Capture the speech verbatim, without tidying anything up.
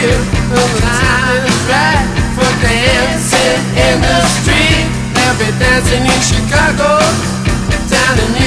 here. The time is right for dancing in the street. They'll be dancing in Chicago, down in